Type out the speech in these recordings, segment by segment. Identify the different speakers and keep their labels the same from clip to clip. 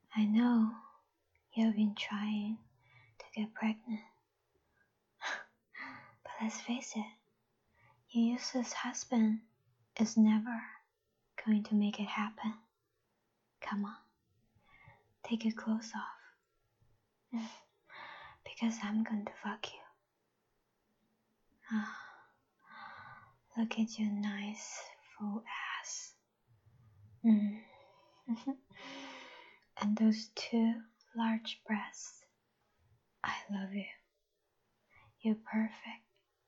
Speaker 1: I know you've been trying to get pregnant. But let's face it, your useless husband is never going to make it happen. Come on, take your clothes off. Because I'm going to fuck you. Look at your nice full ass. And those 2 large breasts. I love you. You're perfect.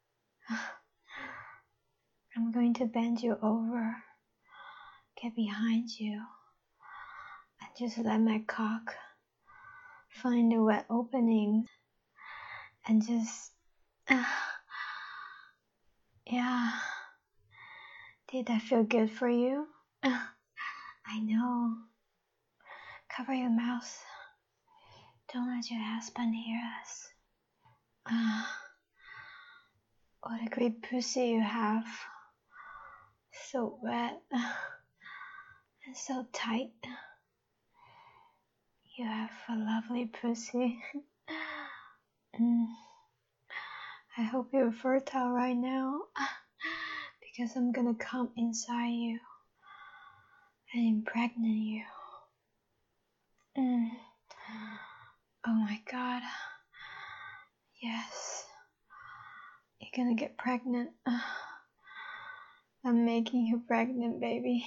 Speaker 1: I'm going to bend you over, get behind you, and just let my cock find a wet opening and just, yeah. Did that feel good for you? I know. Cover your mouth. Don't let your husband hear us. What a great pussy you have. So wet and so tight. You have a lovely pussy. I hope you're fertile right now, because I'm gonna come inside you and impregnate you. Oh my God. Yes. You're gonna get pregnant. I'm making you pregnant, baby.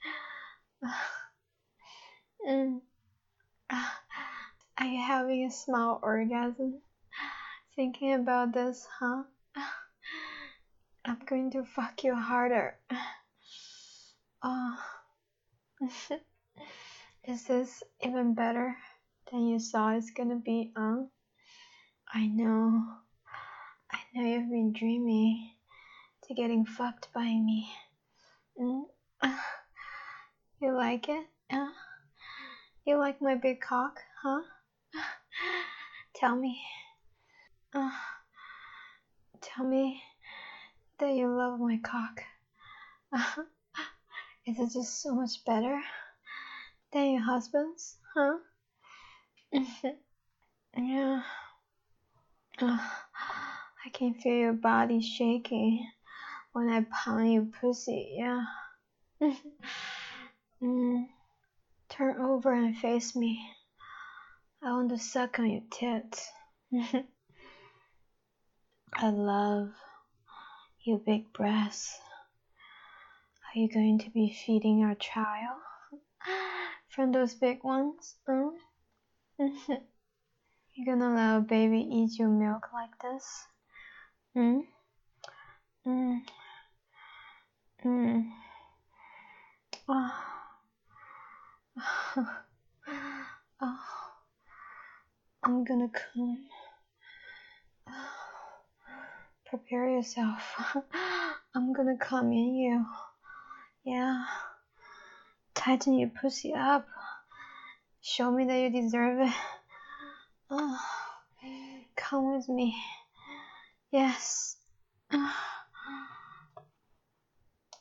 Speaker 1: Are you having a small orgasm? Thinking about this, huh? I'm going to fuck you harder. Is this even better than you saw it's gonna be, I know you've been dreaming to getting fucked by me. You like it? You like my big cock, huh? Tell me. Tell me that you love my cock. Is it just so much better than your husband's, huh? Yeah. I can feel your body shaking when I pound your pussy, yeah. Turn over and face me. I want to suck on your tits. I love your big breasts. Are you going to be feeding our child from those big ones? You're gonna let a baby eat your milk like this? I'm gonna come. Prepare yourself. I'm gonna come in you. Yeah. Tighten your pussy up. Show me that you deserve it. Come with me. Yes.